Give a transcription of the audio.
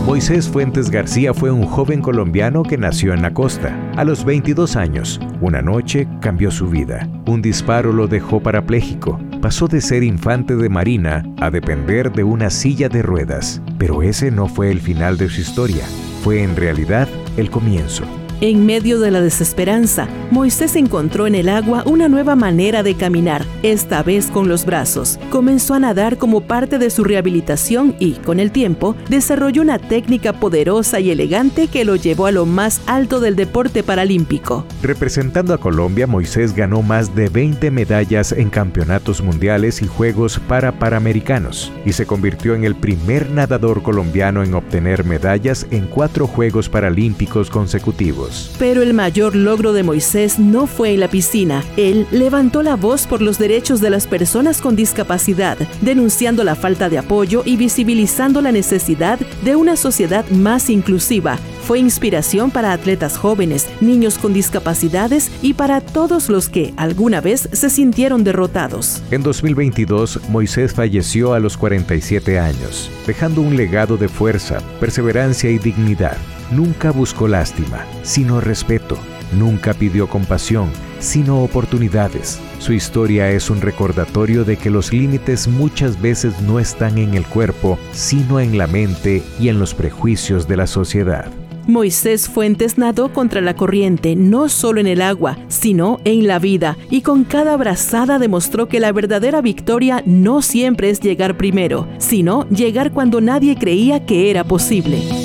Moisés Fuentes García fue un joven colombiano que nació en la costa. A los 22 años, una noche cambió su vida. Un disparo lo dejó parapléjico. Pasó de ser infante de marina a depender de una silla de ruedas. Pero ese no fue el final de su historia. Fue en realidad el comienzo. En medio de la desesperanza, Moisés encontró en el agua una nueva manera de caminar, esta vez con los brazos. Comenzó a nadar como parte de su rehabilitación y, con el tiempo, desarrolló una técnica poderosa y elegante que lo llevó a lo más alto del deporte paralímpico. Representando a Colombia, Moisés ganó más de 20 medallas en campeonatos mundiales y Juegos Panamericanos y se convirtió en el primer nadador colombiano en obtener medallas en 4 Juegos Paralímpicos consecutivos. Pero el mayor logro de Moisés no fue en la piscina. Él levantó la voz por los derechos de las personas con discapacidad, denunciando la falta de apoyo y visibilizando la necesidad de una sociedad más inclusiva. Fue inspiración para atletas jóvenes, niños con discapacidades y para todos los que alguna vez se sintieron derrotados. En 2022, Moisés falleció a los 47 años, dejando un legado de fuerza, perseverancia y dignidad. Nunca buscó lástima, sino respeto. Nunca pidió compasión, sino oportunidades. Su historia es un recordatorio de que los límites muchas veces no están en el cuerpo, sino en la mente y en los prejuicios de la sociedad. Moisés Fuentes nadó contra la corriente, no solo en el agua, sino en la vida, y con cada brazada demostró que la verdadera victoria no siempre es llegar primero, sino llegar cuando nadie creía que era posible.